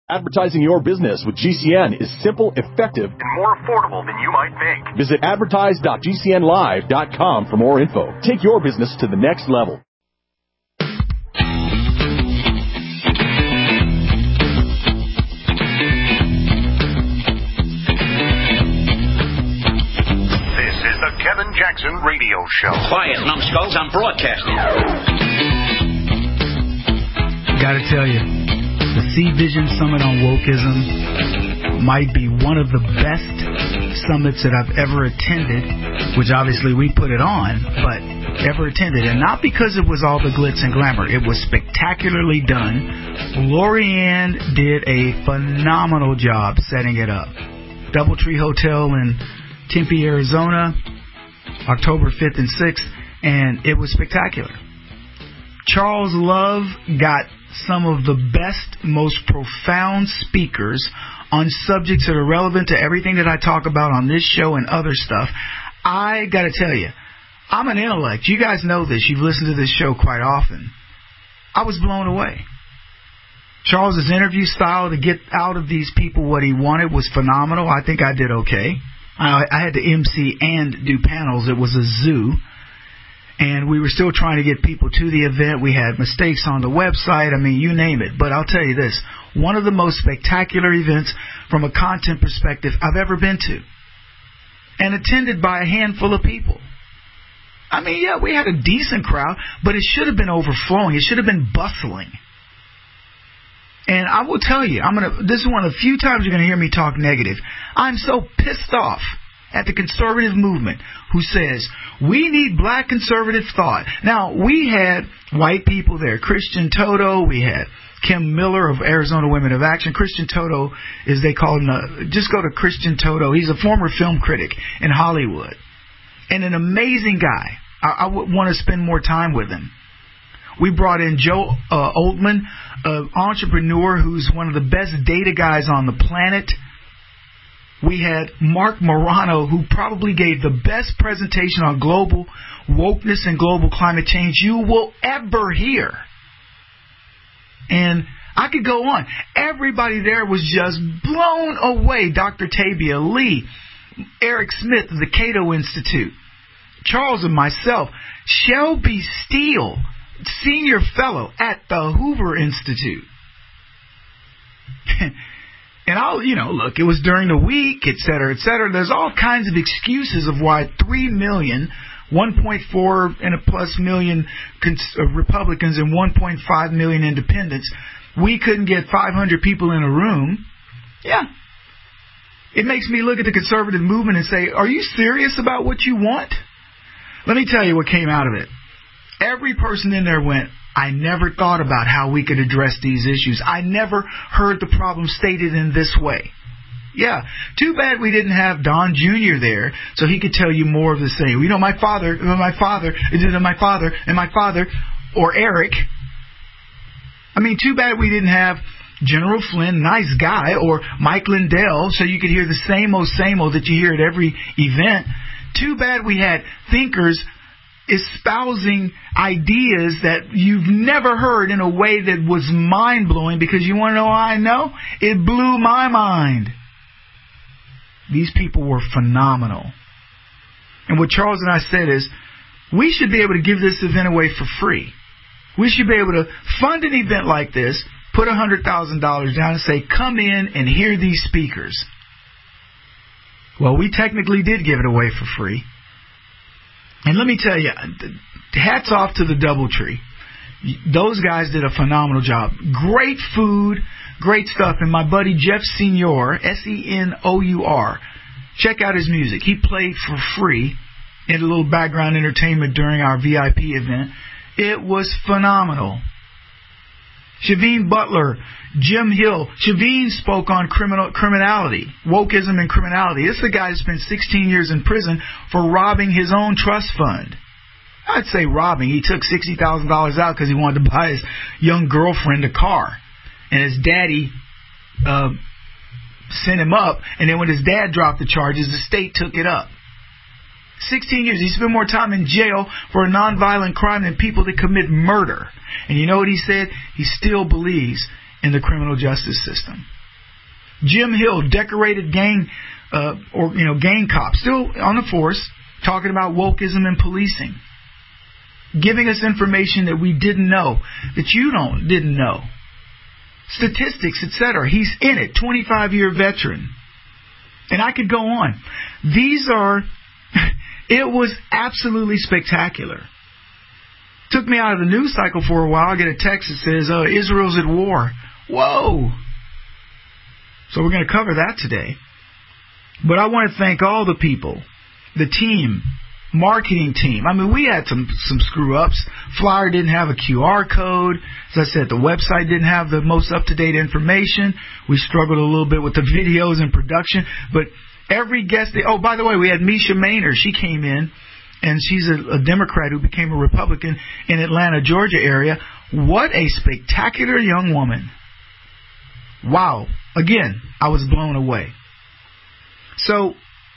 Advertising your business with GCN is simple, effective, and more affordable than you might think. Visit advertise.gcnlive.com for more info. Take your business to the next level. This is the Kevin Jackson Radio Show. Quiet, numbskulls, I'm broadcasting. Gotta tell you, the C-Vision Summit on Wokeism might be one of the best summits that I've ever attended, which obviously we put it on, but ever attended. And not because it was all the glitz and glamour. It was spectacularly done. Lorianne did a phenomenal job setting it up. Doubletree Hotel in Tempe, Arizona, October 5th and 6th, and it was spectacular. Charles Love got some of the best, most profound speakers on subjects that are relevant to everything that I talk about on this show and other stuff. I got to tell you, I'm an intellect. You guys know this. You've listened to this show quite often. I was blown away. Charles's interview style to get out of these people what he wanted was phenomenal. I think I did okay. I had to MC and do panels. It was a zoo. And we were still trying to get people to the event. We had mistakes on the website. I mean, you name it. But I'll tell you this, one of the most spectacular events from a content perspective I've ever been to. And attended by a handful of people. I mean, yeah, we had a decent crowd, but it should have been overflowing. It should have been bustling. And I will tell you, this is one of the few times you're going to hear me talk negative. I'm so pissed off at the conservative movement who says, we need black conservative thought. Now, we had white people there. Christian Toto, we had Kim Miller of Arizona Women of Action. Christian Toto, as they call him, just go to Christian Toto. He's a former film critic in Hollywood. And an amazing guy. I would want to spend more time with him. We brought in Joe Oltman, an entrepreneur who's one of the best data guys on the planet. We had Mark Morano, who probably gave the best presentation on global wokeness and global climate change you will ever hear. And I could go on. Everybody there was just blown away. Dr. Tabia Lee, Eric Smith of the Cato Institute, Charles and myself, Shelby Steele, senior fellow at the Hoover Institute. And look, it was during the week, et cetera, et cetera. There's all kinds of excuses of why 3 million, 1.4 and a plus million Republicans and 1.5 million independents, we couldn't get 500 people in a room. Yeah. It makes me look at the conservative movement and say, are you serious about what you want? Let me tell you what came out of it. Every person in there went, I never thought about how we could address these issues. I never heard the problem stated in this way. Yeah, too bad we didn't have Don Jr. there so he could tell you more of the same. You know, my father, or Eric. I mean, too bad we didn't have General Flynn, nice guy, or Mike Lindell so you could hear the same old that you hear at every event. Too bad we had thinkers espousing ideas that you've never heard in a way that was mind-blowing, because you want to know how I know? It blew my mind. These people were phenomenal. And what Charles and I said is, we should be able to give this event away for free. We should be able to fund an event like this, put $100,000 down and say, come in and hear these speakers. Well, we technically did give it away for free. And let me tell you, hats off to the Doubletree. Those guys did a phenomenal job. Great food, great stuff. And my buddy Jeff Senour, Senour, check out his music. He played for free in a little background entertainment during our VIP event. It was phenomenal. Shaveen Butler, Jim Hill. Shaveen spoke on criminality, wokeism and criminality. This is the guy who spent 16 years in prison for robbing his own trust fund. I'd say robbing. He took $60,000 out because he wanted to buy his young girlfriend a car. And his daddy sent him up. And then when his dad dropped the charges, the state took it up. 16 years. He spent more time in jail for a nonviolent crime than people that commit murder. And you know what he said? He still believes in the criminal justice system. Jim Hill, decorated gang cop, still on the force, talking about wokeism and policing, giving us information that we didn't know, that you didn't know, statistics, etc. He's in it, 25-year veteran, and I could go on. It was absolutely spectacular. Took me out of the news cycle for a while. I get a text that says, Israel's at war. Whoa! So we're going to cover that today. But I want to thank all the people, the team, marketing team. I mean, we had some screw-ups. Flyer didn't have a QR code. As I said, the website didn't have the most up-to-date information. We struggled a little bit with the videos and production. But every guest... by the way, we had Misha Maynard. She came in, and she's a Democrat who became a Republican in Atlanta, Georgia area. What a spectacular young woman. Wow. Again, I was blown away. So,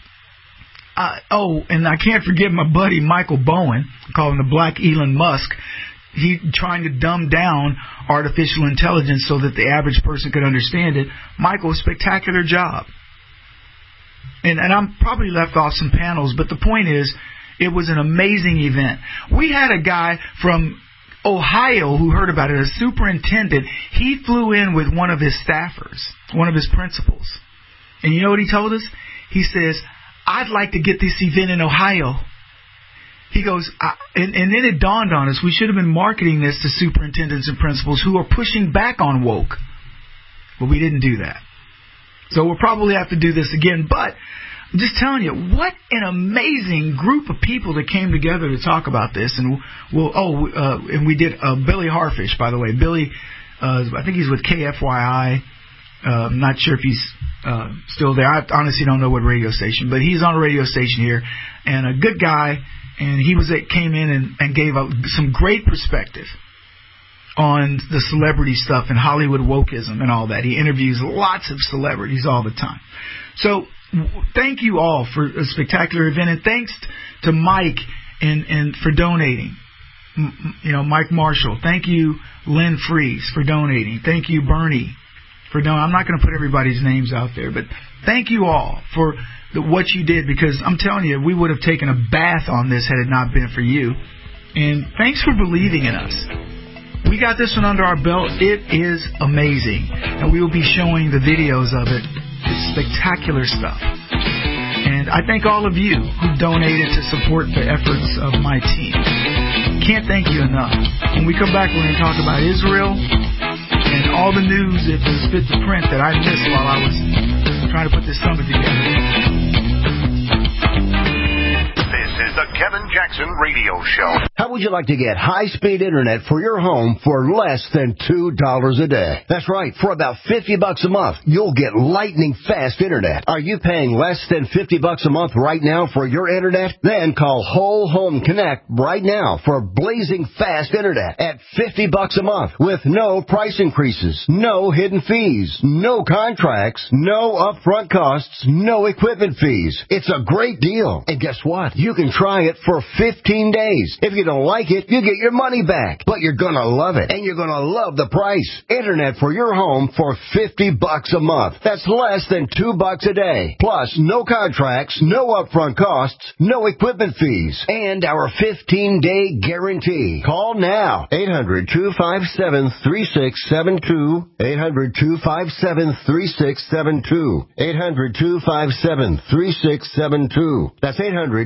and I can't forget my buddy Michael Bowen, I call him the Black Elon Musk. He trying to dumb down artificial intelligence so that the average person could understand it. Michael, spectacular job. And I'm probably left off some panels, but the point is, it was an amazing event. We had a guy from Ohio who heard about it, a superintendent. He flew in with one of his staffers, one of his principals. And you know what he told us? He says, I'd like to get this event in Ohio. He goes, and then it dawned on us, we should have been marketing this to superintendents and principals who are pushing back on woke. But we didn't do that. So we'll probably have to do this again. But I'm just telling you, what an amazing group of people that came together to talk about this. And and we did Billy Harfish, by the way. Billy, I think he's with KFYI. I'm not sure if he's still there. I honestly don't know what radio station, but he's on a radio station here, and a good guy. And he came in and gave some great perspective on the celebrity stuff and Hollywood wokeism and all that. He interviews lots of celebrities all the time. So thank you all for a spectacular event, and thanks to Mike and for donating. Mike Marshall. Thank you, Lynn Freeze, for donating. Thank you, Bernie, for donating. I'm not going to put everybody's names out there, but thank you all for what you did, because I'm telling you, we would have taken a bath on this had it not been for you. And thanks for believing in us. We got this one under our belt. It is amazing. And we will be showing the videos of it. It's spectacular stuff. And I thank all of you who donated to support the efforts of my team. Can't thank you enough. When we come back, we're going to talk about Israel and all the news that was fit to print that I missed while I was trying to put this summit together. This is the Kevin Jackson Radio Show. How would you like to get high-speed internet for your home for less than $2 a day? That's right. For about $50 a month, you'll get lightning-fast internet. Are you paying less than $50 a month right now for your internet? Then call Whole Home Connect right now for blazing fast internet at $50 a month with no price increases, no hidden fees, no contracts, no upfront costs, no equipment fees. It's a great deal. And guess what? You can try it for 15 days. If you don't like it, you get your money back. But you're going to love it, and you're going to love the price. Internet for your home for $50 a month. That's less than $2 a day. Plus, no contracts, no upfront costs, no equipment fees, and our 15-day guarantee. Call now. 800-257-3672. 800-257-3672. 800-257-3672. That's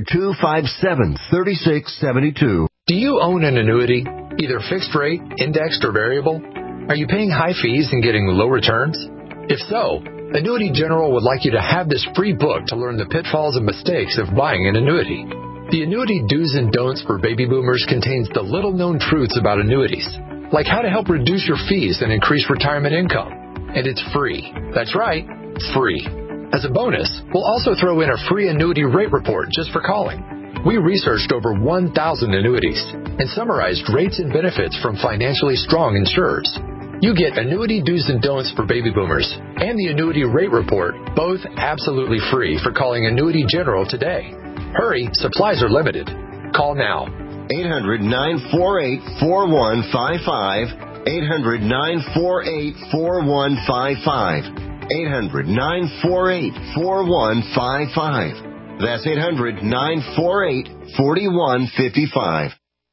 800-257-3672. Do you own an annuity, either fixed rate, indexed, or variable? Are you paying high fees and getting low returns? If so, Annuity General would like you to have this free book to learn the pitfalls and mistakes of buying an annuity. The Annuity Do's and Don'ts for Baby Boomers contains the little-known truths about annuities, like how to help reduce your fees and increase retirement income. And it's free. That's right, free. As a bonus, we'll also throw in a free annuity rate report just for calling. We researched over 1,000 annuities and summarized rates and benefits from financially strong insurers. You get Annuity Do's and Don'ts for Baby Boomers and the Annuity Rate Report, both absolutely free for calling Annuity General today. Hurry, supplies are limited. Call now. 800-948-4155. 800-948-4155. 800-948-4155. That's 800-948-4155.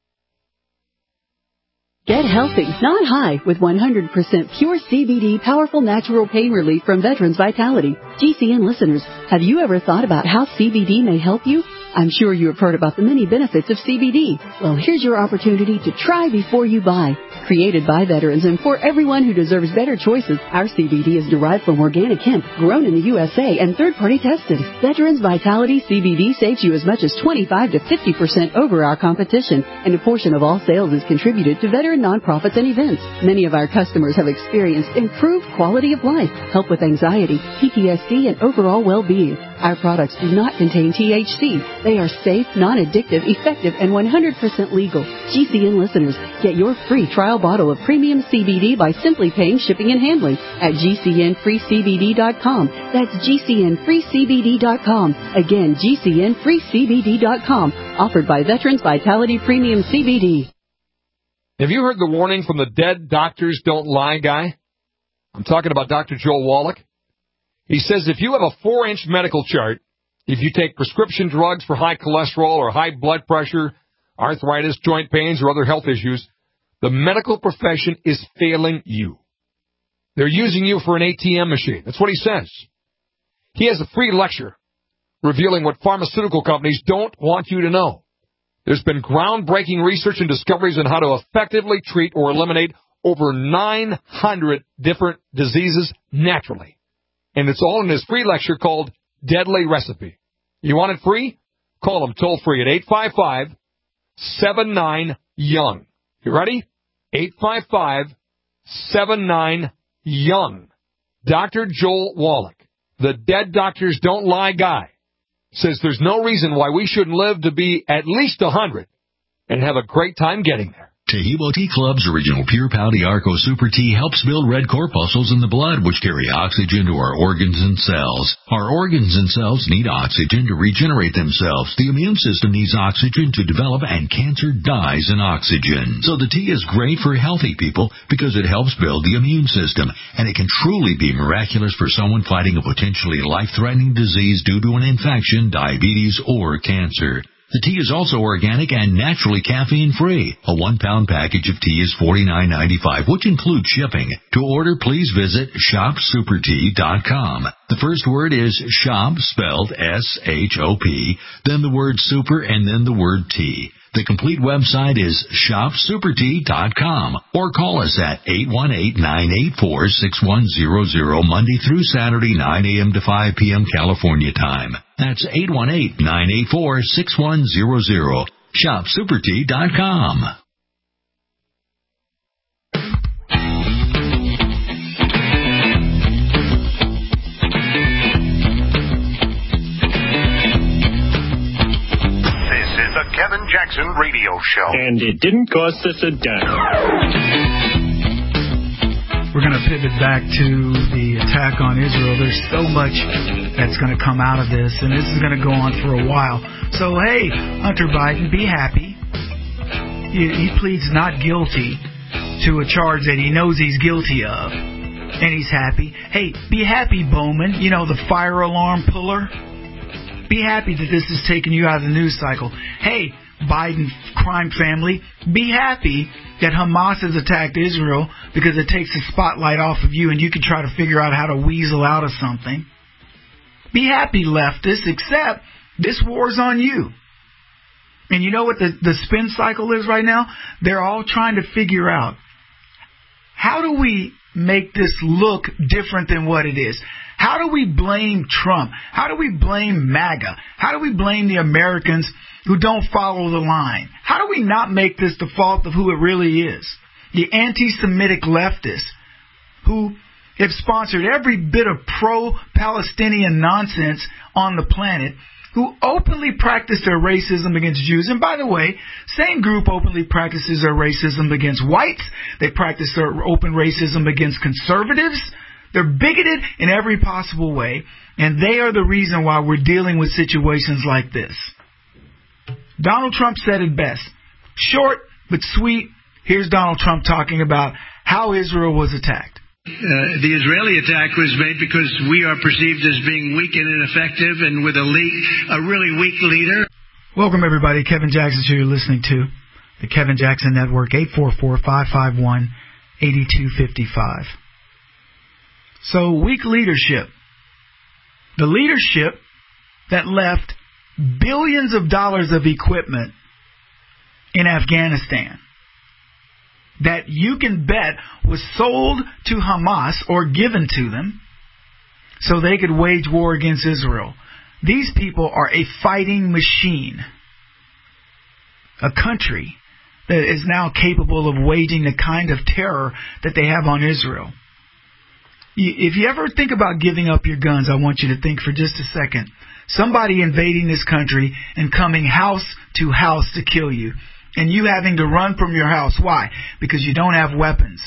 Get healthy, not high, with 100% pure CBD powerful natural pain relief from Veterans Vitality. GCN listeners, have you ever thought about how CBD may help you? I'm sure you have heard about the many benefits of CBD. Well, here's your opportunity to try before you buy. Created by veterans and for everyone who deserves better choices, our CBD is derived from organic hemp, grown in the USA, and third-party tested. Veterans Vitality CBD saves you as much as 25 to 50% over our competition, and a portion of all sales is contributed to veteran nonprofits and events. Many of our customers have experienced improved quality of life, help with anxiety, PTSD, and overall well-being. Our products do not contain THC. They are safe, non-addictive, effective, and 100% legal. GCN listeners, get your free trial bottle of premium CBD by simply paying shipping and handling at GCNFreeCBD.com. That's GCNFreeCBD.com. Again, GCNFreeCBD.com. Offered by Veterans Vitality Premium CBD. Have you heard the warning from the Dead Doctors Don't Lie guy? I'm talking about Dr. Joel Wallach. He says if you have a 4-inch medical chart, if you take prescription drugs for high cholesterol or high blood pressure, arthritis, joint pains, or other health issues, the medical profession is failing you. They're using you for an ATM machine. That's what he says. He has a free lecture revealing what pharmaceutical companies don't want you to know. There's been groundbreaking research and discoveries on how to effectively treat or eliminate over 900 different diseases naturally. And it's all in his free lecture called Deadly Recipe. You want it free? Call him toll free at 855-79-YOUNG. You ready? 855-79-YOUNG. Dr. Joel Wallach, the Dead Doctors Don't Lie guy, says there's no reason why we shouldn't live to be at least 100 and have a great time getting there. Tahibo Tea Club's original Pure Pau Arco Super Tea helps build red corpuscles in the blood, which carry oxygen to our organs and cells. Our organs and cells need oxygen to regenerate themselves. The immune system needs oxygen to develop, and cancer dies in oxygen. So the tea is great for healthy people because it helps build the immune system, and it can truly be miraculous for someone fighting a potentially life-threatening disease due to an infection, diabetes, or cancer. The tea is also organic and naturally caffeine-free. A 1-pound package of tea is $49.95, which includes shipping. To order, please visit shopsupertea.com. The first word is shop, spelled S-H-O-P, then the word super, and then the word tea. The complete website is shopsupertea.com, or call us at 818-984-6100 Monday through Saturday, 9 a.m. to 5 p.m. California time. That's 818-984-6100. shopsupertea.com. Kevin Jackson Radio Show. And it didn't cost us a dime. We're going to pivot back to the attack on Israel. There's so much that's going to come out of this, and this is going to go on for a while. So, hey, Hunter Biden, be happy. He pleads not guilty to a charge that he knows he's guilty of, and he's happy. Hey, be happy, Bowman, the fire alarm puller. Be happy that this is taking you out of the news cycle. Hey, Biden crime family, be happy that Hamas has attacked Israel because it takes the spotlight off of you and you can try to figure out how to weasel out of something. Be happy, leftists, except this war's on you. And you know what the spin cycle is right now? They're all trying to figure out, how do we make this look different than what it is? How do we blame Trump? How do we blame MAGA? How do we blame the Americans who don't follow the line? How do we not make this the fault of who it really is? The anti-Semitic leftists who have sponsored every bit of pro-Palestinian nonsense on the planet, who openly practice their racism against Jews. And by the way, same group openly practices their racism against whites. They practice their open racism against conservatives. They're bigoted in every possible way, and they are the reason why we're dealing with situations like this. Donald Trump said it best. Short but sweet, here's Donald Trump talking about how Israel was attacked. The Israeli attack was made because we are perceived as being weak and ineffective and with a really weak leader. Welcome, everybody. Kevin Jackson, who you're listening to. The Kevin Jackson Network, 844-551-8255. So, weak leadership. The leadership that left billions of dollars of equipment in Afghanistan that you can bet was sold to Hamas or given to them so they could wage war against Israel. These people are a fighting machine. A country that is now capable of waging the kind of terror that they have on Israel. If you ever think about giving up your guns, I want you to think for just a second. Somebody invading this country and coming house to house to kill you. And you having to run from your house. Why? Because you don't have weapons.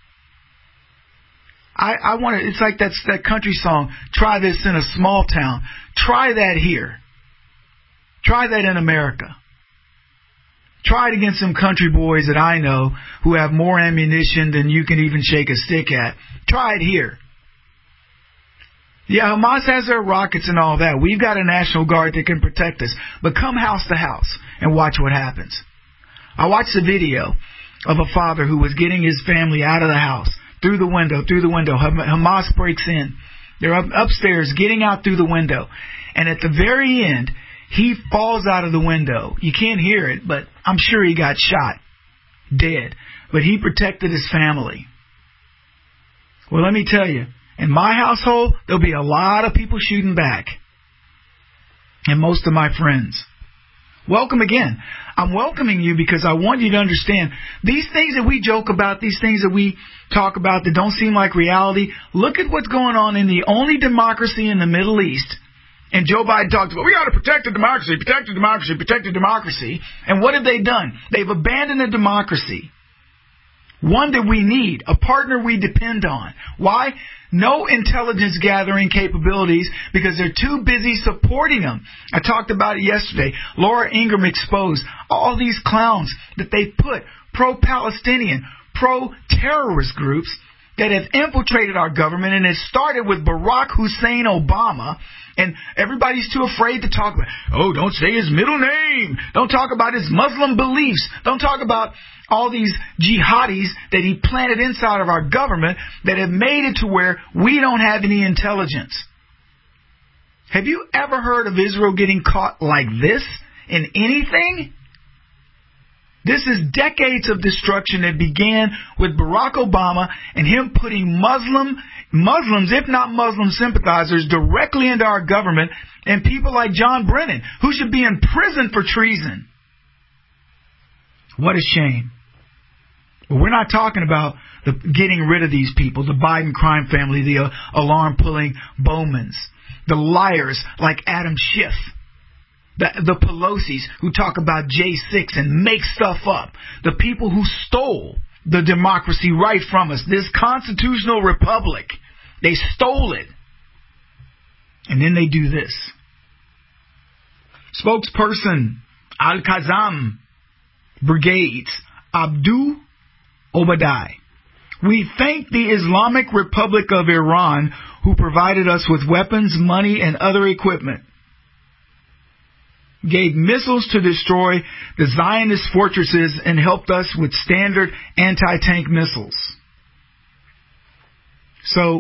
I want to, it's like that country song, try this in a small town. Try that here. Try that in America. Try it against some country boys that I know who have more ammunition than you can even shake a stick at. Try it here. Yeah, Hamas has their rockets and all that. We've got a National Guard that can protect us. But come house to house and watch what happens. I watched a video of a father who was getting his family out of the house through the window. Hamas breaks in. They're upstairs getting out through the window. And at the very end, he falls out of the window. You can't hear it, but I'm sure he got shot, dead. But he protected his family. Well, let me tell you, in my household, there'll be a lot of people shooting back. And most of my friends. Welcome again. I'm welcoming you because I want you to understand these things that we joke about, these things that we talk about that don't seem like reality. Look at what's going on in the only democracy in the Middle East. And Joe Biden talks about, we got to protect the democracy, protect the democracy, protect the democracy. And what have they done? They've abandoned the democracy. One that we need, a partner we depend on. Why? No intelligence gathering capabilities because they're too busy supporting them. I talked about it yesterday. Laura Ingraham exposed all these clowns that they put, pro-Palestinian, pro-terrorist groups that have infiltrated our government, and it started with Barack Hussein Obama. And everybody's too afraid to talk about, don't say his middle name. Don't talk about his Muslim beliefs. Don't talk about all these jihadis that he planted inside of our government that have made it to where we don't have any intelligence. Have you ever heard of Israel getting caught like this in anything? This is decades of destruction that began with Barack Obama and him putting Muslims, if not Muslim sympathizers, directly into our government, and people like John Brennan, who should be in prison for treason. What a shame. But we're not talking about getting rid of these people, the Biden crime family, the alarm-pulling Bowmans, the liars like Adam Schiff. The Pelosi's who talk about J6 and make stuff up. The people who stole the democracy right from us. This constitutional republic. They stole it. And then they do this. Spokesperson Al-Qassam Brigades Abdu Obadai. We thank the Islamic Republic of Iran who provided us with weapons, money, and other equipment. Gave missiles to destroy the Zionist fortresses and helped us with standard anti-tank missiles. So,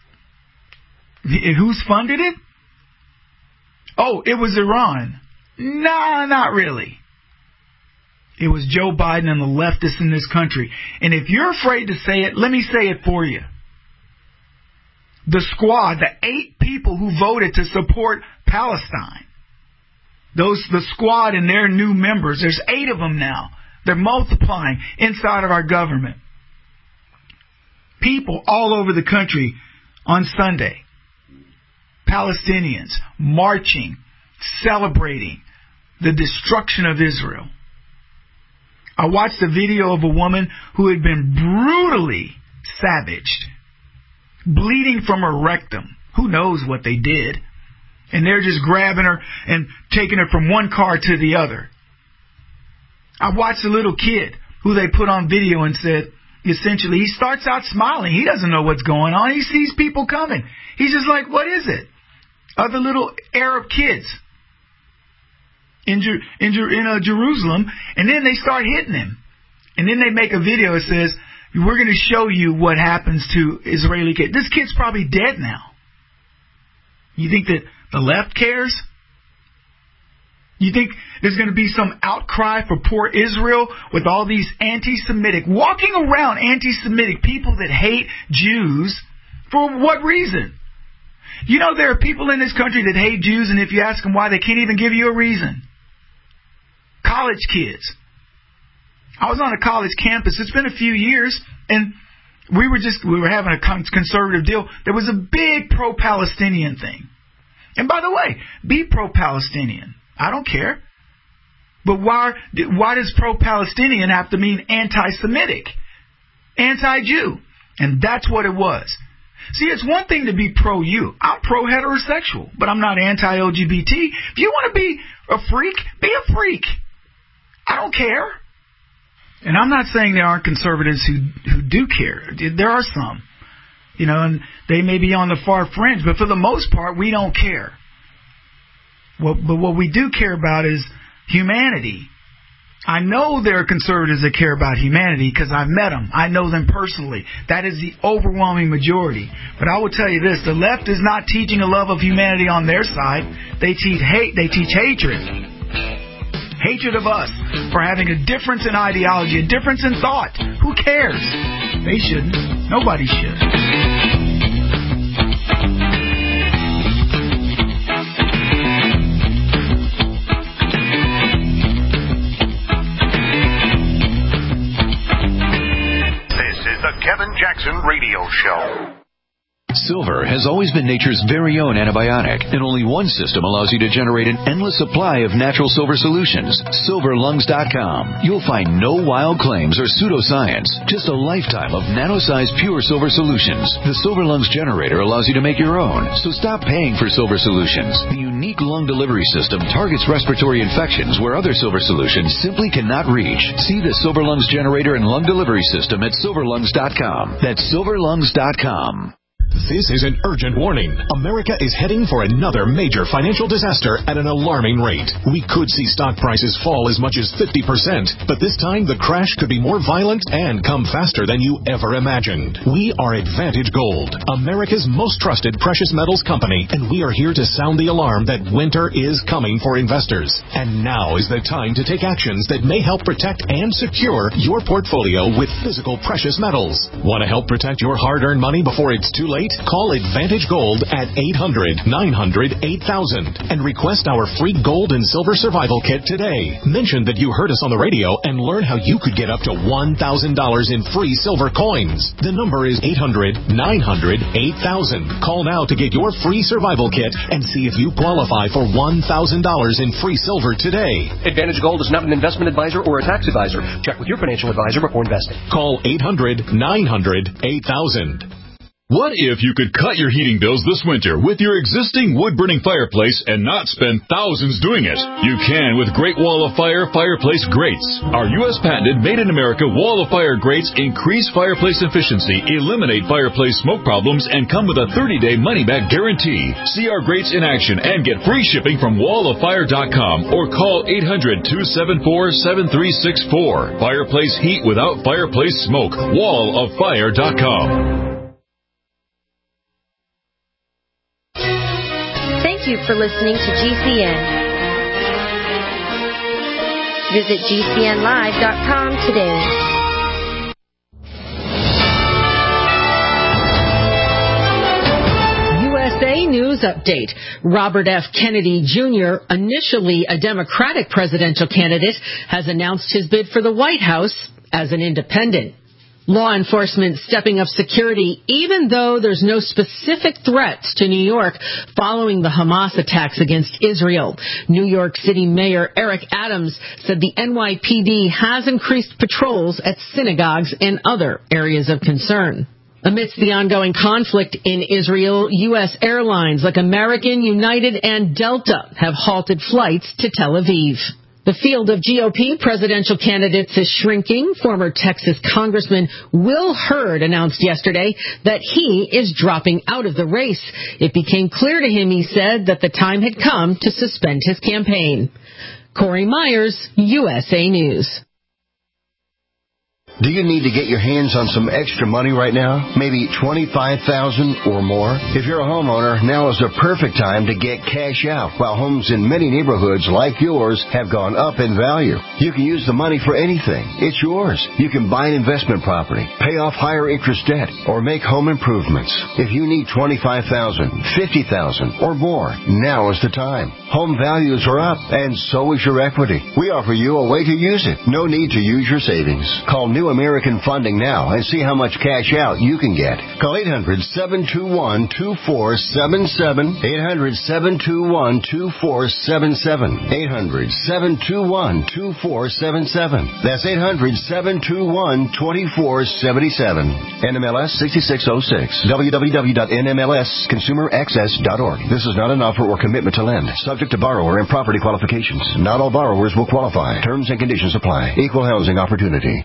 who's funded it? Oh, it was Iran. Nah, not really. It was Joe Biden and the leftists in this country. And if you're afraid to say it, let me say it for you. The squad, the 8 people who voted to support Palestine, the squad and their new members, there's 8 of them now. They're multiplying inside of our government. People all over the country on Sunday, Palestinians marching, celebrating the destruction of Israel. I watched a video of a woman who had been brutally savaged, bleeding from her rectum. Who knows what they did? And they're just grabbing her and taking her from one car to the other. I watched a little kid who they put on video and said, essentially, he starts out smiling. He doesn't know what's going on. He sees people coming. He's just like, what is it? Other little Arab kids in Jerusalem, and then they start hitting him. And then they make a video that says, we're going to show you what happens to Israeli kids. This kid's probably dead now. You think that the left cares? You think there's going to be some outcry for poor Israel with all these walking around anti-Semitic people that hate Jews? For what reason? You know, there are people in this country that hate Jews, and if you ask them why, they can't even give you a reason. College kids. I was on a college campus. It's been a few years, and we were having a conservative deal. There was a big pro-Palestinian thing. And by the way, be pro-Palestinian. I don't care. But why does pro-Palestinian have to mean anti-Semitic? Anti-Jew. And that's what it was. See, it's one thing to be pro-you. I'm pro-heterosexual, but I'm not anti-LGBT. If you want to be a freak, be a freak. I don't care. And I'm not saying there aren't conservatives who do care. There are some. You know, and they may be on the far fringe, but for the most part, we don't care. But what we do care about is humanity. I know there are conservatives that care about humanity because I've met them. I know them personally. That is the overwhelming majority. But I will tell you this, the left is not teaching a love of humanity on their side. They teach hate. They teach hatred. Hatred of us for having a difference in ideology, a difference in thought. Who cares? They shouldn't. Nobody should. The Kevin Jackson Radio Show. Silver has always been nature's very own antibiotic, and only one system allows you to generate an endless supply of natural silver solutions. SilverLungs.com. You'll find no wild claims or pseudoscience, just a lifetime of nano-sized pure silver solutions. The Silver Lungs generator allows you to make your own, so stop paying for silver solutions. The unique lung delivery system targets respiratory infections where other silver solutions simply cannot reach. See the Silver Lungs generator and lung delivery system at SilverLungs.com. That's SilverLungs.com. This is an urgent warning. America is heading for another major financial disaster at an alarming rate. We could see stock prices fall as much as 50%, but this time the crash could be more violent and come faster than you ever imagined. We are Advantage Gold, America's most trusted precious metals company, and we are here to sound the alarm that winter is coming for investors. And now is the time to take actions that may help protect and secure your portfolio with physical precious metals. Want to help protect your hard-earned money before it's too late? Call Advantage Gold at 800-900-8000 and request our free gold and silver survival kit today. Mention that you heard us on the radio and learn how you could get up to $1,000 in free silver coins. The number is 800-900-8000. Call now to get your free survival kit and see if you qualify for $1,000 in free silver today. Advantage Gold is not an investment advisor or a tax advisor. Check with your financial advisor before investing. Call 800-900-8000. What if you could cut your heating bills this winter with your existing wood-burning fireplace and not spend thousands doing it? You can with Great Wall of Fire fireplace grates. Our U.S. patented made-in-America Wall of Fire grates increase fireplace efficiency, eliminate fireplace smoke problems, and come with a 30-day money-back guarantee. See our grates in action and get free shipping from walloffire.com or call 800-274-7364. Fireplace heat without fireplace smoke. walloffire.com. Thank you for listening to GCN. Visit GCNlive.com today. USA News Update. Robert F. Kennedy Jr., initially a Democratic presidential candidate, has announced his bid for the White House as an independent. Law enforcement stepping up security, even though there's no specific threats to New York following the Hamas attacks against Israel. New York City Mayor Eric Adams said the NYPD has increased patrols at synagogues and other areas of concern. Amidst the ongoing conflict in Israel, U.S. airlines like American, United, and Delta have halted flights to Tel Aviv. The field of GOP presidential candidates is shrinking. Former Texas Congressman Will Hurd announced yesterday that he is dropping out of the race. It became clear to him, he said, that the time had come to suspend his campaign. Corey Myers, USA News. Do you need to get your hands on some extra money right now? Maybe $25,000 or more? If you're a homeowner, now is the perfect time to get cash out. While homes in many neighborhoods like yours have gone up in value, you can use the money for anything. It's yours. You can buy an investment property, pay off higher interest debt, or make home improvements. If you need $25,000, $50,000, or more, now is the time. Home values are up, and so is your equity. We offer you a way to use it. No need to use your savings. Call New American Funding now and see how much cash out you can get. Call 800-721-2477. 800-721-2477. 800-721-2477. That's 800-721-2477. NMLS 6606. www.nmlsconsumeraccess.org. This is not an offer or commitment to lend. Subject to borrower and property qualifications. Not all borrowers will qualify. Terms and conditions apply. Equal housing opportunity.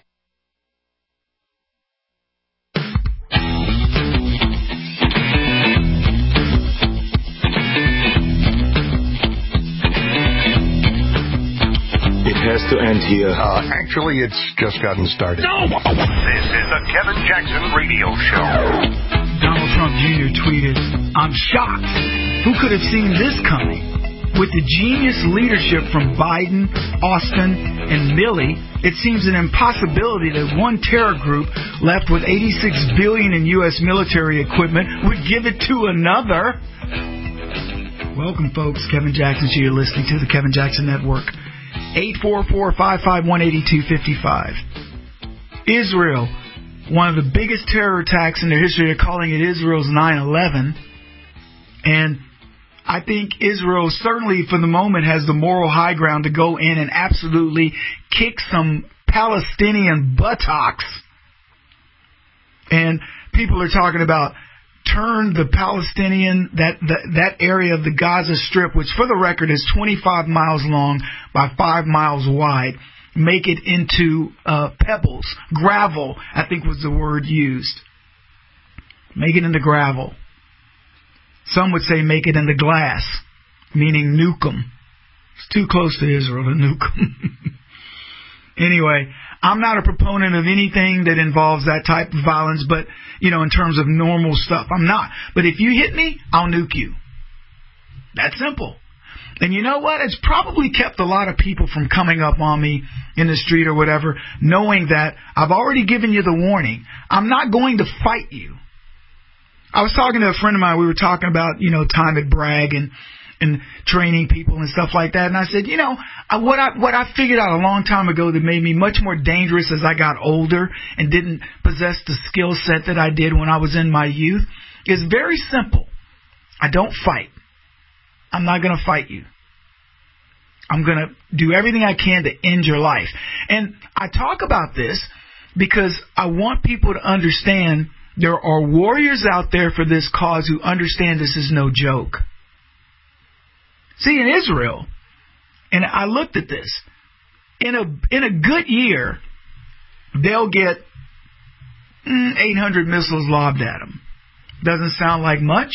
Has to end here. Actually, it's just gotten started. No! This is the Kevin Jackson Radio Show. Donald Trump Jr. tweeted, "I'm shocked. Who could have seen this coming? With the genius leadership from Biden, Austin, and Milley, it seems an impossibility that one terror group left with $86 billion in U.S. military equipment would give it to another." Welcome, folks. Kevin Jackson here. You're listening to the Kevin Jackson Network. 844-551-8255. Israel, one of the biggest terror attacks in their history. They're calling it Israel's 9/11. And I think Israel certainly for the moment has the moral high ground to go in and absolutely kick some Palestinian buttocks. And people are talking about turn the Palestinian, that area of the Gaza Strip, which for the record is 25 miles long by 5 miles wide, make it into pebbles, gravel, I think was the word used. Make it into gravel. Some would say make it into glass, meaning nuke them. It's too close to Israel to nuke them. Anyway, I'm not a proponent of anything that involves that type of violence, but, in terms of normal stuff, I'm not. But if you hit me, I'll nuke you. That's simple. And you know what? It's probably kept a lot of people from coming up on me in the street or whatever, knowing that I've already given you the warning. I'm not going to fight you. I was talking to a friend of mine. We were talking about, time at Bragg and training people and stuff like that. And I said, what I figured out a long time ago that made me much more dangerous as I got older and didn't possess the skill set that I did when I was in my youth is very simple. I don't fight. I'm not going to fight you. I'm going to do everything I can to end your life. And I talk about this because I want people to understand there are warriors out there for this cause who understand this is no joke. See, in Israel, and I looked at this, in a good year, they'll get 800 missiles lobbed at them. Doesn't sound like much.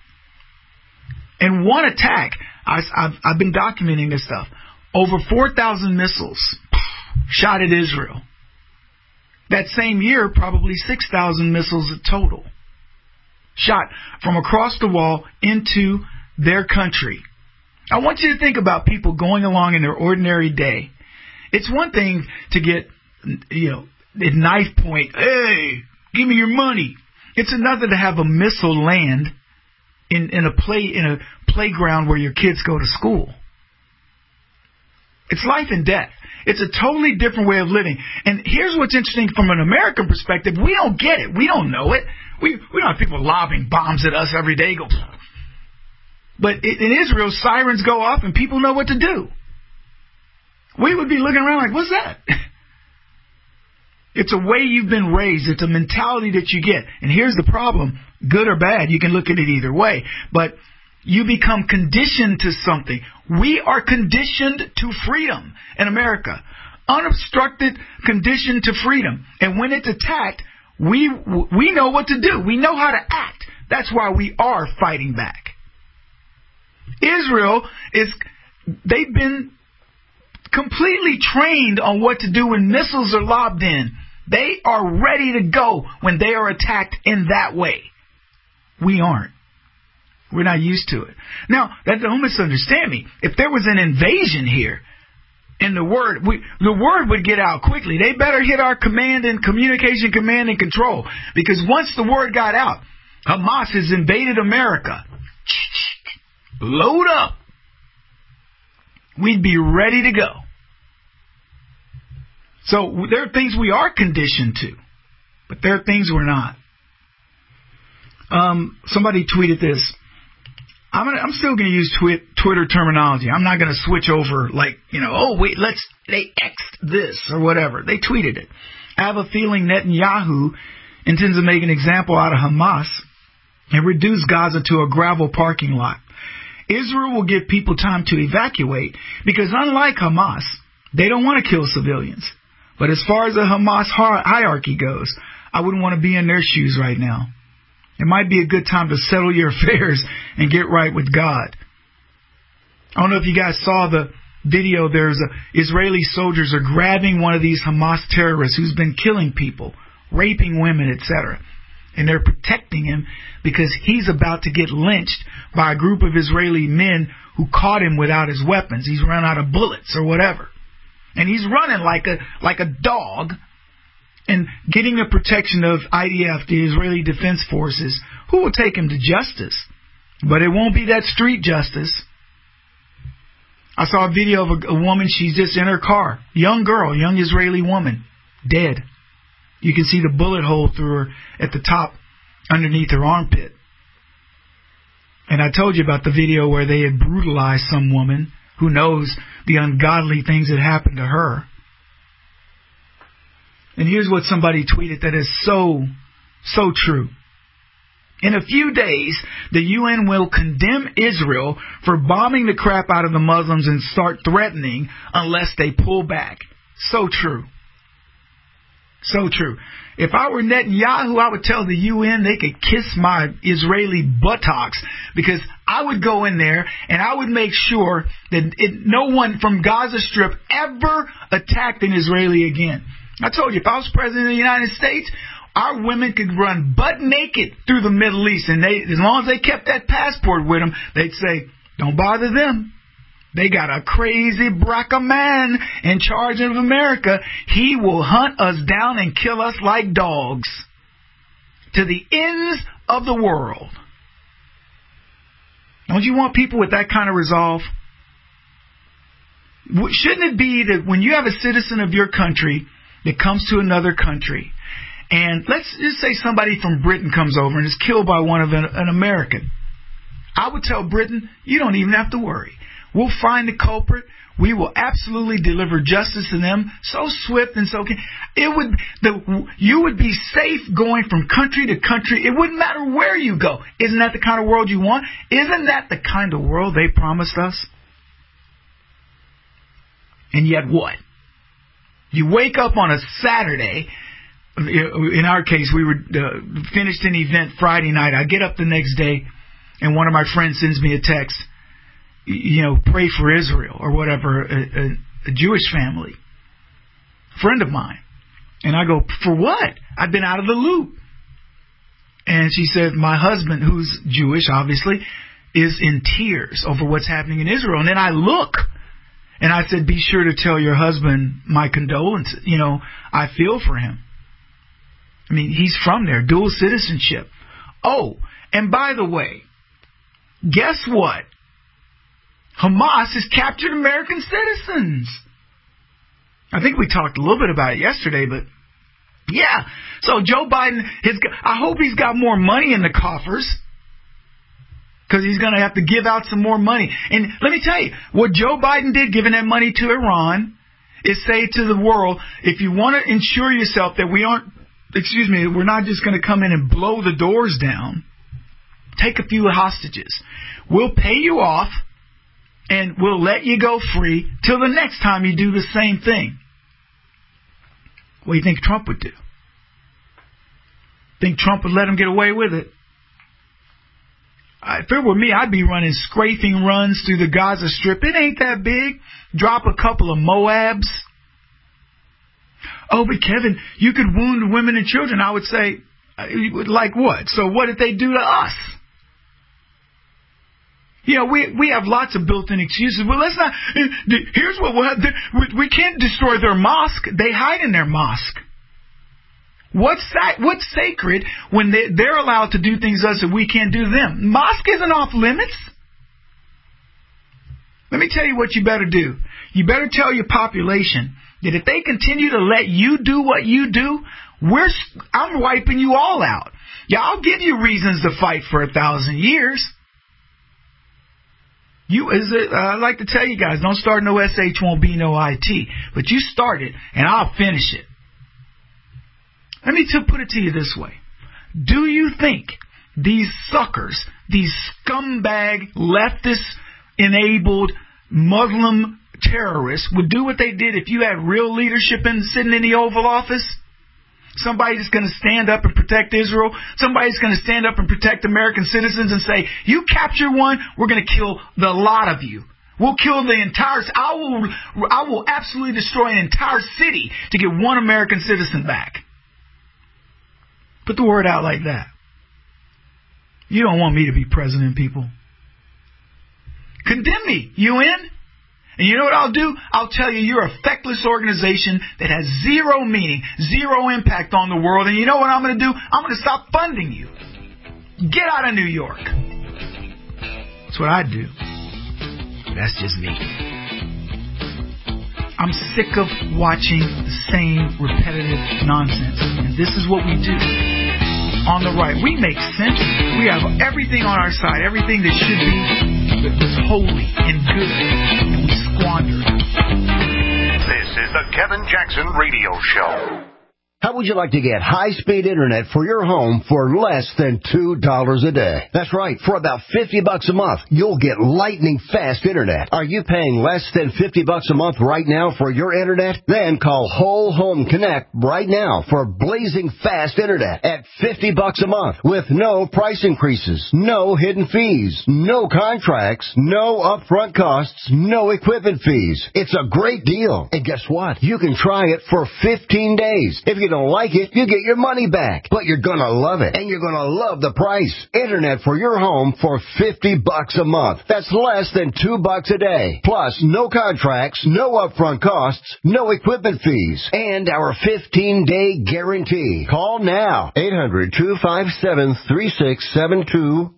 In one attack, I've been documenting this stuff, over 4,000 missiles shot at Israel. That same year, probably 6,000 missiles total shot from across the wall into their country. I want you to think about people going along in their ordinary day. It's one thing to get, at knife point, hey, give me your money. It's another to have a missile land in a playground where your kids go to school. It's life and death. It's a totally different way of living. And here's what's interesting from an American perspective. We don't get it. We don't know it. We don't have people lobbing bombs at us every day. But in Israel, sirens go off and people know what to do. We would be looking around like, what's that? It's a way you've been raised. It's a mentality that you get. And here's the problem. Good or bad, you can look at it either way. But you become conditioned to something. We are conditioned to freedom in America. Unobstructed, conditioned to freedom. And when it's attacked, we know what to do. We know how to act. That's why we are fighting back. Israel they've been completely trained on what to do when missiles are lobbed in. They are ready to go when they are attacked in that way. We aren't. We're not used to it. Now, don't misunderstand me. If there was an invasion here, and the word would get out quickly. They better hit our command and communication, command and control. Because once the word got out, Hamas has invaded America. Load up. We'd be ready to go. So there are things we are conditioned to, but there are things we're not. Somebody tweeted this. I'm still going to use Twitter terminology. I'm not going to switch over like, they X'd this or whatever. They tweeted it. I have a feeling Netanyahu intends to make an example out of Hamas and reduce Gaza to a gravel parking lot. Israel will give people time to evacuate because unlike Hamas, they don't want to kill civilians. But as far as the Hamas hierarchy goes, I wouldn't want to be in their shoes right now. It might be a good time to settle your affairs and get right with God. I don't know if you guys saw the video. Israeli soldiers are grabbing one of these Hamas terrorists who's been killing people, raping women, etc. And they're protecting him because he's about to get lynched by a group of Israeli men who caught him without his weapons. He's run out of bullets or whatever. And he's running like a dog and getting the protection of IDF, the Israeli Defense Forces, who will take him to justice. But it won't be that street justice. I saw a video of a woman, she's just in her car. Young girl, young Israeli woman, dead. You can see the bullet hole through her at the top underneath her armpit. And I told you about the video where they had brutalized some woman who knows the ungodly things that happened to her. And here's what somebody tweeted that is so true. In a few days, the UN will condemn Israel for bombing the crap out of the Muslims and start threatening unless they pull back. So true. So true. If I were Netanyahu, I would tell the UN they could kiss my Israeli buttocks because I would go in there and I would make sure that no one from Gaza Strip ever attacked an Israeli again. I told you, if I was president of the United States, our women could run butt naked through the Middle East. And as long as they kept that passport with them, they'd say, don't bother them. They got a crazy Braca man in charge of America. He will hunt us down and kill us like dogs to the ends of the world. Don't you want people with that kind of resolve? Shouldn't it be that when you have a citizen of your country that comes to another country, and let's just say somebody from Britain comes over and is killed by an American, I would tell Britain, you don't even have to worry. We'll find the culprit. We will absolutely deliver justice to them so swift and so... You would be safe going from country to country. It wouldn't matter where you go. Isn't that the kind of world you want? Isn't that the kind of world they promised us? And yet what? You wake up on a Saturday. In our case, we were finished an event Friday night. I get up the next day, and one of my friends sends me a text. Pray for Israel or whatever, a Jewish family, friend of mine. And I go, for what? I've been out of the loop. And she said, my husband, who's Jewish, obviously, is in tears over what's happening in Israel. And then I look, and I said, be sure to tell your husband my condolences. I feel for him. I mean, he's from there, dual citizenship. Oh, and by the way, guess what? Hamas has captured American citizens. I think we talked a little bit about it yesterday, but yeah. So Joe Biden, I hope he's got more money in the coffers because he's going to have to give out some more money. And let me tell you, what Joe Biden did giving that money to Iran is say to the world, if you want to ensure yourself that we're not just going to come in and blow the doors down, take a few hostages. We'll pay you off, and we'll let you go free till the next time you do the same thing. What do you think Trump would do? Think Trump would let him get away with it? If it were me, I'd be running scraping runs through the Gaza Strip. It ain't that big. Drop a couple of Moabs. Oh, but Kevin, you could wound women and children. I would say, like what? So what did they do to us? You know, we have lots of built-in excuses. Well, let's not. Here's what we'll have. We can't destroy their mosque. They hide in their mosque. What's sacred when they're allowed to do things us that we can't do to them? Mosque isn't off limits. Let me tell you what you better do. You better tell your population that if they continue to let you do what you do, I'm wiping you all out. Yeah, I'll give you reasons to fight for 1,000 years. I like to tell you guys, don't start no SH, won't be no IT. But you start it, and I'll finish it. Let me put it to you this way. Do you think these suckers, these scumbag, leftist-enabled Muslim terrorists would do what they did if you had real leadership sitting in the Oval Office? Somebody that's going to stand up and protect Israel. Somebody's going to stand up and protect American citizens and say, you capture one, we're going to kill the lot of you. We'll kill the entire... I will absolutely destroy an entire city to get one American citizen back. Put the word out like that. You don't want me to be president, people. Condemn me, UN. And you know what I'll do? I'll tell you you're a feckless organization that has zero meaning, zero impact on the world. And you know what I'm going to do? I'm going to stop funding you. Get out of New York. That's what I'd do. That's just me. I'm sick of watching the same repetitive nonsense. And this is what we do. On the right, we make sense. We have everything on our side, everything that should be that's holy and good, and we squander it. This is the Kevin Jackson Radio Show. How would you like to get high-speed internet for your home for less than $2 a day? That's right. For about $50 a month, you'll get lightning-fast internet. Are you paying less than $50 a month right now for your internet? Then call Whole Home Connect right now for blazing fast internet at $50 a month with no price increases, no hidden fees, no contracts, no upfront costs, no equipment fees. It's a great deal. And guess what? You can try it for 15 days. If you don't like it, you get your money back. But you're going to love it, and you're going to love the price. Internet for your home for $50 a month. That's less than $2 a day. Plus, no contracts, no upfront costs, no equipment fees, and our 15-day guarantee. Call now. 800-257-3672.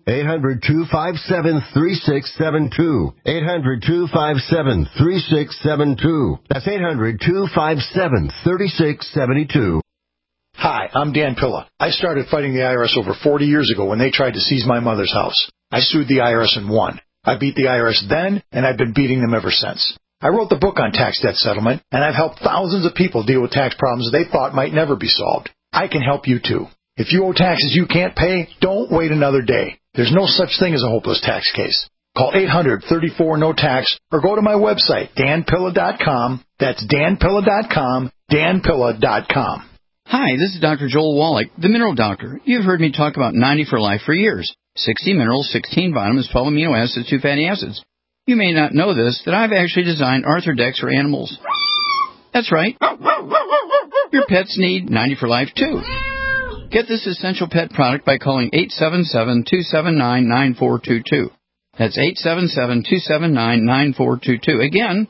800-257-3672. 800-257-3672. That's 800-257-3672. Hi, I'm Dan Pilla. I started fighting the IRS over 40 years ago when they tried to seize my mother's house. I sued the IRS and won. I beat the IRS then, and I've been beating them ever since. I wrote the book on tax debt settlement, and I've helped thousands of people deal with tax problems they thought might never be solved. I can help you too. If you owe taxes you can't pay, don't wait another day. There's no such thing as a hopeless tax case. Call 800-34-NO-TAX or go to my website, danpilla.com. That's danpilla.com, danpilla.com. Hi, this is Dr. Joel Wallach, the Mineral Doctor. You've heard me talk about 90 for Life for years. 60 minerals, 16 vitamins, 12 amino acids, 2 fatty acids. You may not know this, that I've actually designed Arthrodex for animals. That's right. Your pets need 90 for Life, too. Get this essential pet product by calling 877-279-9422. That's 877-279-9422. Again,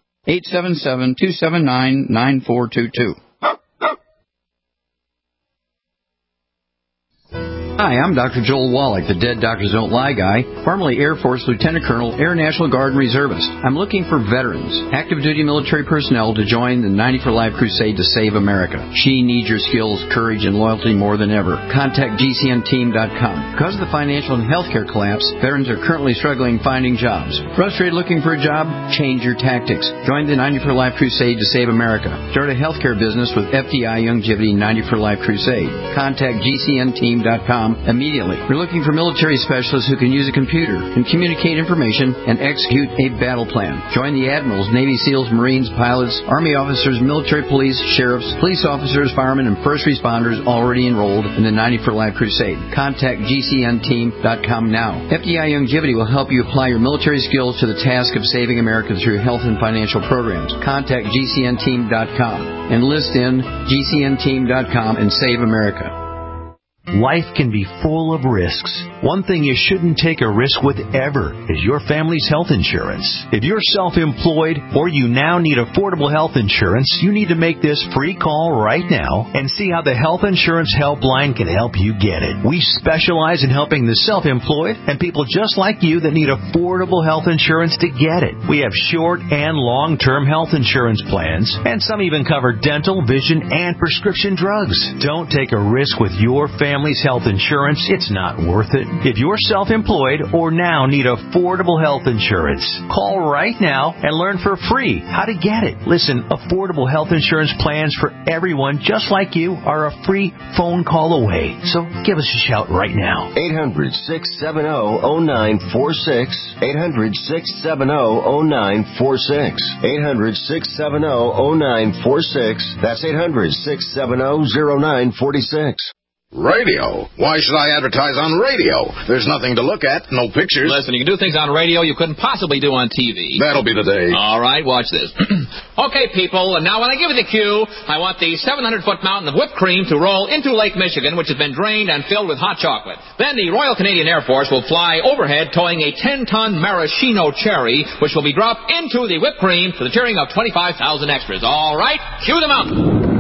877-279-9422. Hi, I'm Dr. Joel Wallach, the Dead Doctors Don't Lie guy, formerly Air Force Lieutenant Colonel, Air National Guard and Reservist. I'm looking for veterans, active duty military personnel to join the 90 for Life crusade to save America. She needs your skills, courage, and loyalty more than ever. Contact GCNteam.com. Because of the financial and healthcare collapse, veterans are currently struggling finding jobs. Frustrated looking for a job? Change your tactics. Join the 90 for Life crusade to save America. Start a healthcare business with FDI Longevity 90 for Life crusade. Contact GCNteam.com. militarypersonnel.com immediately. We're looking for military specialists who can use a computer and communicate information and execute a battle plan. Join the admirals, Navy SEALs, Marines, pilots, Army officers, military police, sheriffs, police officers, firemen, and first responders already enrolled in the 90 for Life Crusade. Contact GCNteam.com now. FDI Longevity will help you apply your military skills to the task of saving America through health and financial programs. Contact GCNteam.com. Enlist in GCNteam.com and save America. Life can be full of risks. One thing you shouldn't take a risk with ever is your family's health insurance. If you're self-employed or you now need affordable health insurance, you need to make this free call right now and see how the Health Insurance Helpline can help you get it. We specialize in helping the self-employed and people just like you that need affordable health insurance to get it. We have short and long-term health insurance plans, and some even cover dental, vision, and prescription drugs. Don't take a risk with your family's health insurance. It's not worth it. If you're self-employed or now need affordable health insurance, call right now and learn for free how to get it. Listen, affordable health insurance plans for everyone just like you are a free phone call away. So give us a shout right now. 800-670-0946. 800-670-0946. 800-670-0946. That's 800-670-0946. Radio? Why should I advertise on radio? There's nothing to look at, no pictures. Listen, you can do things on radio you couldn't possibly do on TV. That'll be the day. All right, watch this. Okay, people, now when I give you the cue, I want the 700-foot mountain of whipped cream to roll into Lake Michigan, which has been drained and filled with hot chocolate. Then the Royal Canadian Air Force will fly overhead towing a 10-ton maraschino cherry, which will be dropped into the whipped cream to the cheering of 25,000 extras. All right, cue the mountain.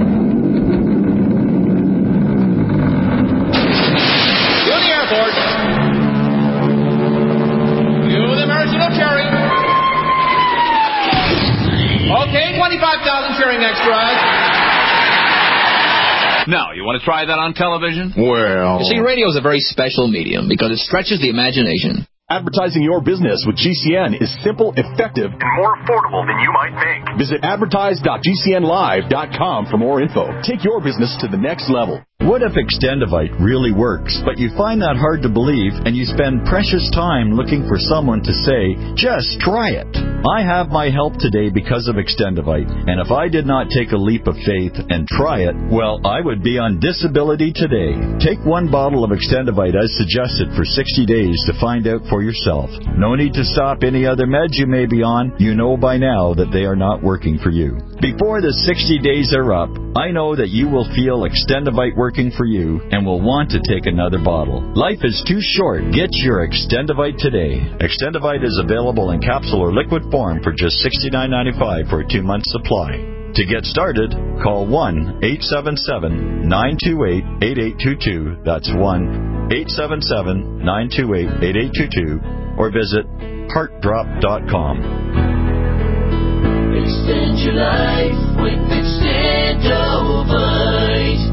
Okay, 25,000 cheering extras. Now, you want to try that on television? Well... You see, radio is a very special medium because it stretches the imagination. Advertising your business with GCN is simple, effective, and more affordable than you might think. Visit advertise.gcnlive.com for more info. Take your business to the next level. What if Extendivite really works, but you find that hard to believe and you spend precious time looking for someone to say, just try it? I have my help today because of Extendivite, and if I did not take a leap of faith and try it, well, I would be on disability today. Take one bottle of Extendivite as suggested for 60 days to find out for yourself. No need to stop any other meds you may be on. You know by now that they are not working for you. Before the 60 days are up, I know that you will feel Extendivite working for you and will want to take another bottle. Life is too short. Get your Extendivite today. Extendivite is available in capsule or liquid form for just $69.95 for a 2-month supply. To get started, call 1-877-928-8822. That's 1-877-928-8822. Or visit heartdrop.com. Extend your life with Extendivite.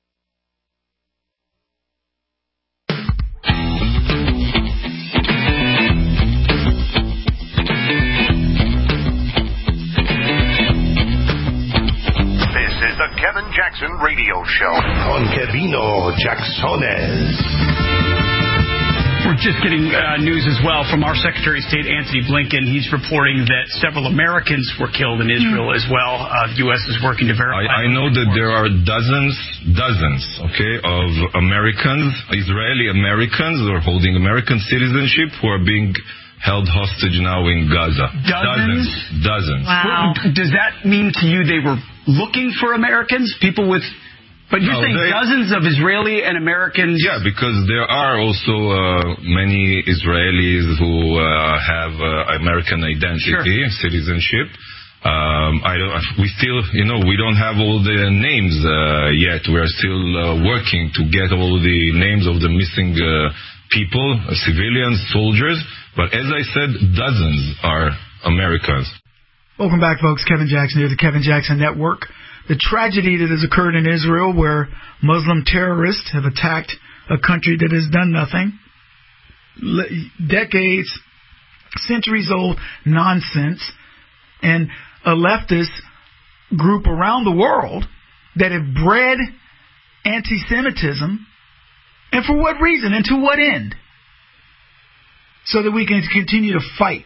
This is the Kevin Jackson Radio Show. Con Kevino Jacksones. We're just getting news as well from our Secretary of State, Antony Blinken. He's reporting that several Americans were killed in Israel as well. The U.S. is working to verify. I know that there are dozens, of Americans, Israeli Americans who are holding American citizenship who are being held hostage now in Gaza. Dozens. Wow. Does that mean to you they were looking for Americans? People with... But you're saying dozens of Israeli and Americans... Yeah, because there are also many Israelis who have American identity, citizenship. We still, we don't have all the names yet. We are still working to get all the names of the missing people, civilians, soldiers. But as I said, dozens are Americans. Welcome back, folks. Kevin Jackson here, the Kevin Jackson Network. The tragedy that has occurred in Israel where Muslim terrorists have attacked a country that has done nothing. Decades, centuries-old nonsense. And a leftist group around the world that have bred anti-Semitism And for what reason? And to what end? So that we can continue to fight.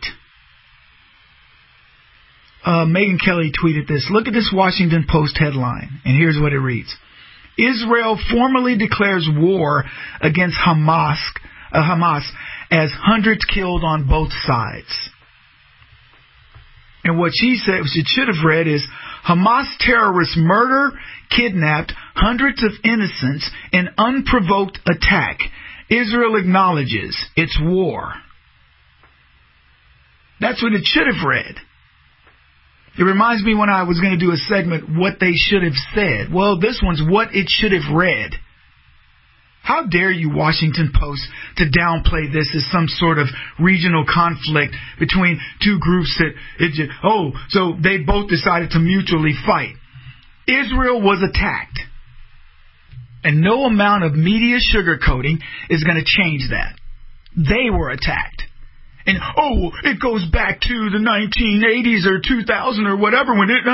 Megyn Kelly tweeted this. Look at this Washington Post headline. And here's what it reads. Israel formally declares war against Hamas as hundreds killed on both sides. And what she said, what she should have read is, Hamas terrorists murder, kidnapped hundreds of innocents in unprovoked attack. Israel acknowledges it's war. That's what it should have read. It reminds me when I was going to do a segment, what they should have said. Well, this one's what it should have read. How dare you, Washington Post, to downplay this as some sort of regional conflict between two groups so they both decided to mutually fight. Israel was attacked. And no amount of media sugarcoating is going to change that. They were attacked. And, it goes back to the 1980s or 2000 or whatever when it...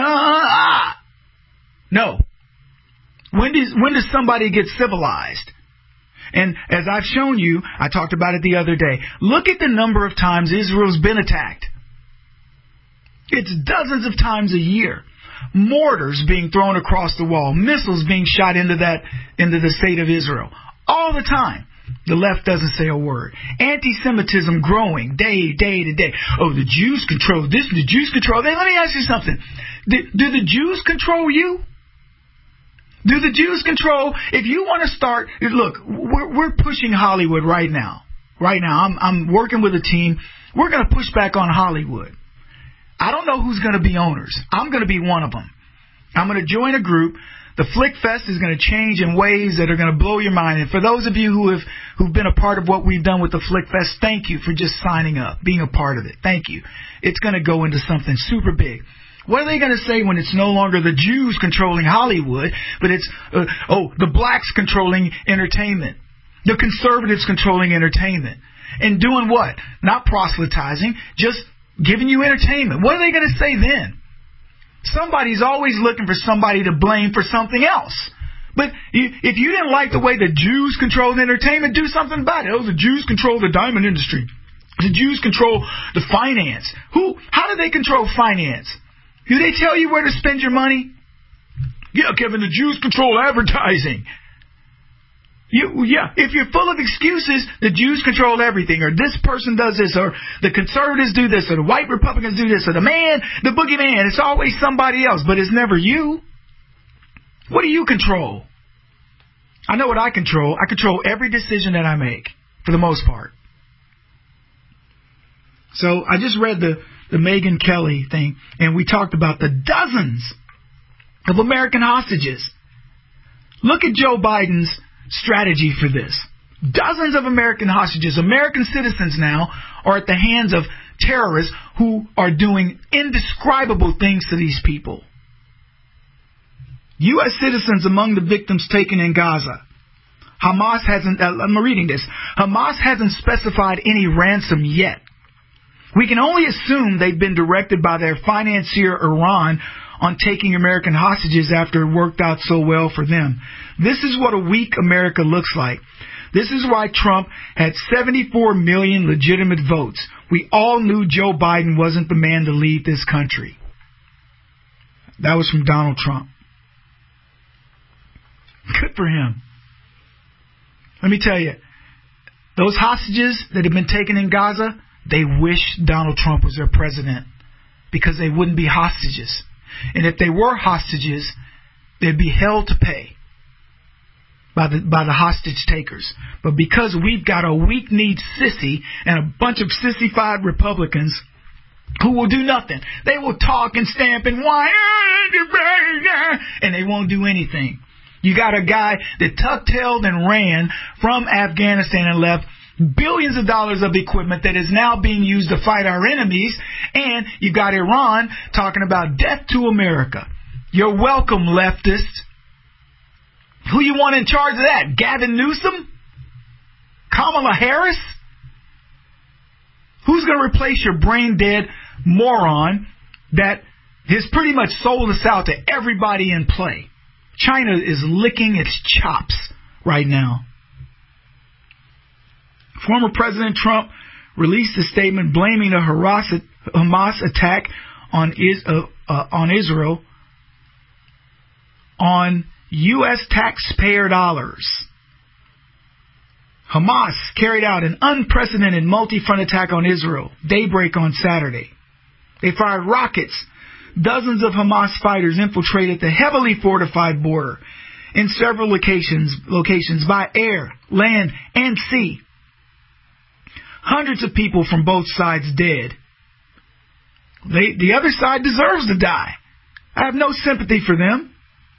No. When does somebody get civilized? And as I've shown you, I talked about it the other day, look at the number of times Israel's been attacked. It's dozens of times a year. Mortars being thrown across the wall, missiles being shot into the state of Israel. All the time. The left doesn't say a word. Anti-Semitism growing day to day. The Jews control this, the Jews control that. Let me ask you something. Do the Jews control you? Do the Jews control? If you want to start, look, we're pushing Hollywood right now. Right now, I'm working with a team. We're going to push back on Hollywood. I don't know who's going to be owners. I'm going to be one of them. I'm going to join a group. The Flick Fest is going to change in ways that are going to blow your mind. And for those of you who've been a part of what we've done with the Flick Fest, thank you for just signing up, being a part of it. Thank you. It's going to go into something super big. What are they going to say when it's no longer the Jews controlling Hollywood, but it's, the blacks controlling entertainment, the conservatives controlling entertainment, and doing what? Not proselytizing, just giving you entertainment. What are they going to say then? Somebody's always looking for somebody to blame for something else. But if you didn't like the way the Jews controlled entertainment, do something about it. The Jews control the diamond industry. The Jews control the finance. How do they control finance? Do they tell you where to spend your money? Yeah, Kevin, the Jews control advertising. If you're full of excuses, the Jews control everything, or this person does this, or the conservatives do this, or the white Republicans do this, or the boogeyman, it's always somebody else, but it's never you. What do you control? I know what I control. I control every decision that I make, for the most part. So I just read the Megyn Kelly thing, and we talked about the dozens of American hostages. Look at Joe Biden's strategy for this. Dozens of American hostages, American citizens now, are at the hands of terrorists who are doing indescribable things to these people. U.S. citizens among the victims taken in Gaza. Hamas hasn't, I'm reading this, Hamas hasn't specified any ransom yet. We can only assume they've been directed by their financier Iran on taking American hostages after it worked out so well for them. This is what a weak America looks like. This is why Trump had 74 million legitimate votes. We all knew Joe Biden wasn't the man to lead this country. That was from Donald Trump. Good for him. Let me tell you, those hostages that have been taken in Gaza, they wish Donald Trump was their president because they wouldn't be hostages. And if they were hostages, they'd be held to pay by the hostage takers. But because we've got a weak-kneed sissy and a bunch of sissified Republicans who will do nothing. They will talk and stamp and whine, and they won't do anything. You got a guy that tuck-tailed and ran from Afghanistan and left billions of dollars of equipment that is now being used to fight our enemies. And you got Iran talking about death to America. You're welcome, leftists. Who you want in charge of that? Gavin Newsom? Kamala Harris? Who's going to replace your brain-dead moron that has pretty much sold us out to everybody in play? China is licking its chops right now. Former President Trump released a statement blaming the Hamas attack on Israel on U.S. taxpayer dollars. Hamas carried out an unprecedented multi-front attack on Israel, daybreak on Saturday. They fired rockets. Dozens of Hamas fighters infiltrated the heavily fortified border in several locations by air, land, and sea. Hundreds of people from both sides dead. The other side deserves to die. I have no sympathy for them.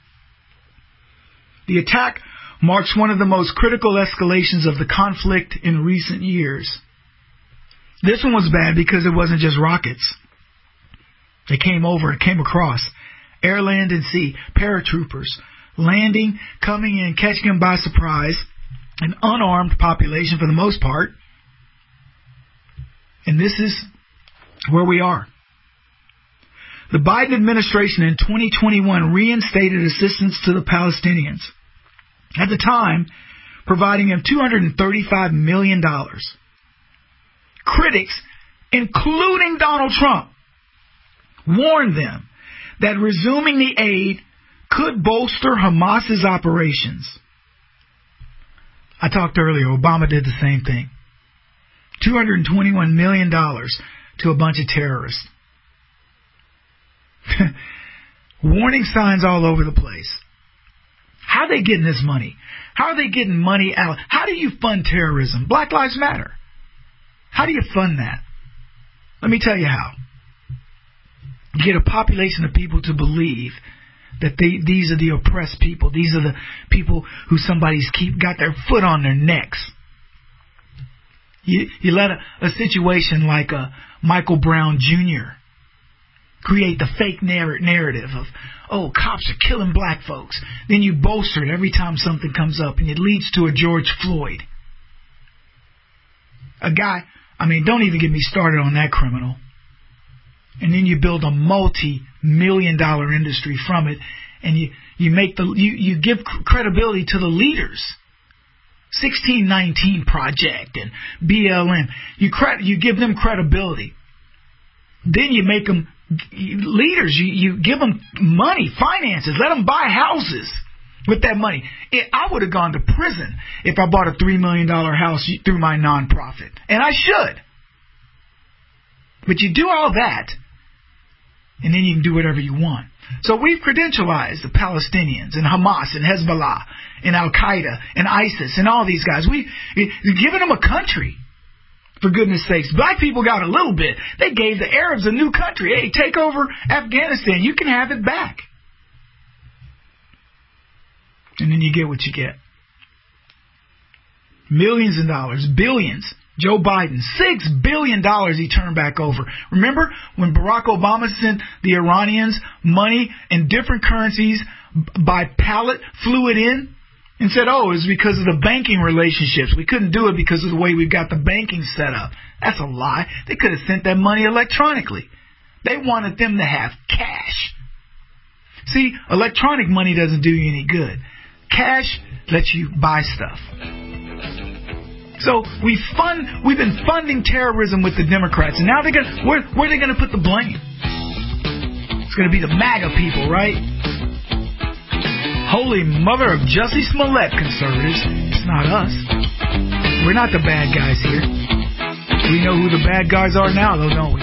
The attack marks one of the most critical escalations of the conflict in recent years. This one was bad because it wasn't just rockets. They came across, air, land, and sea, paratroopers, landing, coming in, catching them by surprise, an unarmed population for the most part. And this is where we are. The Biden administration in 2021 reinstated assistance to the Palestinians. At the time, providing them $235 million. Critics, including Donald Trump, warned them that resuming the aid could bolster Hamas's operations. I talked earlier, Obama did the same thing. $221 million to a bunch of terrorists. Warning signs all over the place. How are they getting this money? How are they getting money out? How do you fund terrorism? Black Lives Matter. How do you fund that? Let me tell you how. You get a population of people to believe that these are the oppressed people. These are the people who somebody's got their foot on their necks. You let a situation like a Michael Brown Jr. create the fake narrative of, oh, cops are killing black folks. Then you bolster it every time something comes up, and it leads to a George Floyd. A guy, don't even get me started on that criminal. And then you build a multi-million-dollar industry from it, and you give credibility to the leaders. 1619 Project and BLM. You give them credibility. Then you make them leaders. You give them money, finances. Let them buy houses with that money. I would have gone to prison if I bought a $3 million house through my nonprofit. And I should. But you do all that, and then you can do whatever you want. So we've credentialized the Palestinians and Hamas and Hezbollah and Al-Qaeda and ISIS and all these guys. We've given them a country, for goodness sakes. Black people got a little bit. They gave the Arabs a new country. Hey, take over Afghanistan. You can have it back. And then you get what you get. Millions of dollars, billions. Joe Biden, $6 billion he turned back over. Remember when Barack Obama sent the Iranians money in different currencies by pallet, flew it in, and said, oh, it was because of the banking relationships. We couldn't do it because of the way we've got the banking set up. That's a lie. They could have sent that money electronically. They wanted them to have cash. See, electronic money doesn't do you any good. Cash lets you buy stuff. So we've been funding terrorism with the Democrats, and now where are they going to put the blame? It's going to be the MAGA people, right? Holy mother of Jussie Smollett, conservatives. It's not us. We're not the bad guys here. We know who the bad guys are now, though, don't we?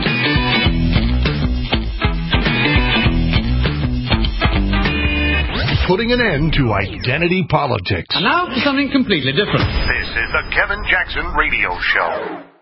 Putting an end to identity politics. And now for something completely different. This is the Kevin Jackson Radio Show.